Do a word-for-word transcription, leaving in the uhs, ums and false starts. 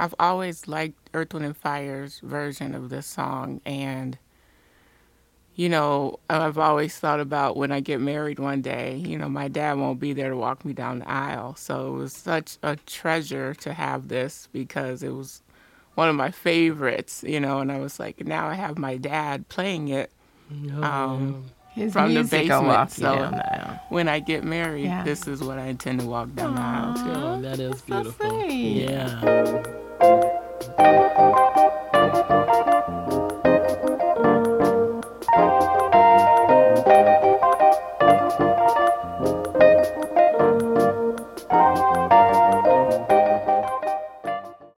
I've always liked Earth, Wind and Fire's version of this song, and you know, I've always thought about when I get married one day, you know, my dad won't be there to walk me down the aisle. So it was such a treasure to have this because it was one of my favorites, you know, and I was like, now I have my dad playing it um, His from the music will basement. walk you So down the aisle. when I get married, Yeah. this is what I intend to walk down the aisle to. Oh, that is So beautiful. sweet. Yeah.